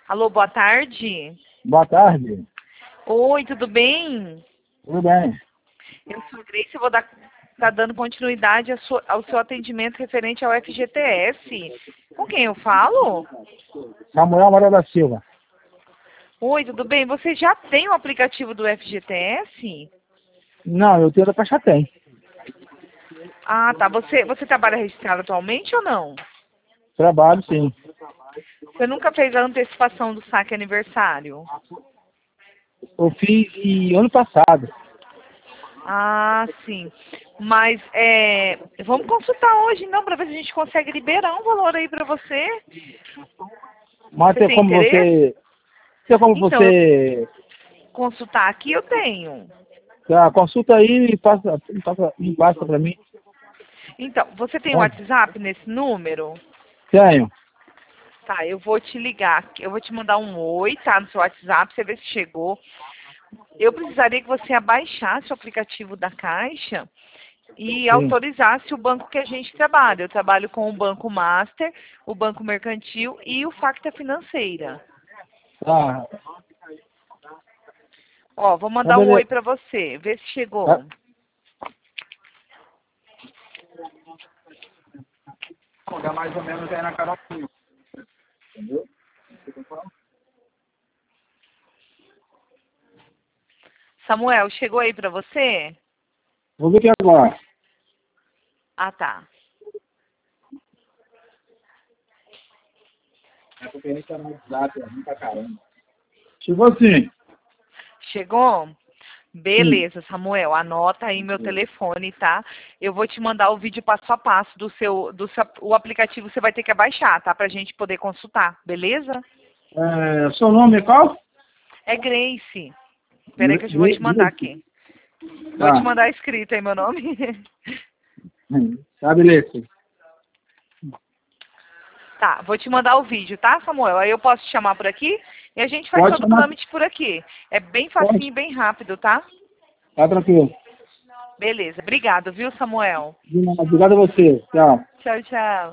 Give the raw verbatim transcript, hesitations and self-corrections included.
Alô, boa tarde. Boa tarde. Oi, tudo bem? Tudo bem? Eu sou a Grace, eu vou dar tá dando continuidade ao seu, ao seu atendimento referente ao F G T S. Com quem eu falo? Samuel Moura da Silva. Oi, tudo bem? Você já tem o aplicativo do F G T S? Não, eu tenho da Caixa Tem. Ah, tá. Você, você trabalha registrado atualmente ou não? Trabalho, sim. Você nunca fez a antecipação do saque aniversário? Eu fiz e ano passado. Ah, sim. Mas é, vamos consultar hoje, não, para ver se a gente consegue liberar um valor aí para você. Mas Você tem tem como interesse? você... Tem como Então, eu você... consultar aqui eu tenho. A consulta aí e passa, e passa, e passa pra mim. Então, você tem o Bom, WhatsApp nesse número? tenho. Tá, eu vou te ligar. Eu vou te mandar um oi, tá, no seu WhatsApp, você vê se chegou. Eu precisaria que você abaixasse o aplicativo da Caixa e Sim. autorizasse o banco que a gente trabalha. Eu trabalho com o Banco Master, o Banco Mercantil e o Facta Financeira. Tá. Ó, vou Tá mandar um oi beleza. pra você, vê se chegou. Tá. Dá mais ou menos aí na Carolzinha. Entendeu? Samuel, chegou aí pra você? Vou ver aqui agora. Ah, tá. A conferência no WhatsApp, é ruim pra caramba. Chegou sim. Chegou? Sim. Beleza, Samuel, anota aí meu telefone, tá? Eu vou te mandar o vídeo passo a passo do seu, do seu, o aplicativo você vai ter que abaixar, tá? Pra gente poder consultar, beleza? É, seu nome é qual? É Grace. Peraí que eu Gre- te vou te Gre- mandar Grace. aqui. Vou te Tá. mandar escrito aí meu nome. Tá, beleza. Tá, vou te mandar o vídeo, tá, Samuel? Aí eu posso te chamar por aqui e a gente faz Pode todo o chamar. trâmite por aqui. É bem Pode. facinho e bem rápido, tá? Tá tranquilo. Beleza. Obrigado, viu, Samuel? De nada. Obrigado a você. Tchau. Tchau, tchau.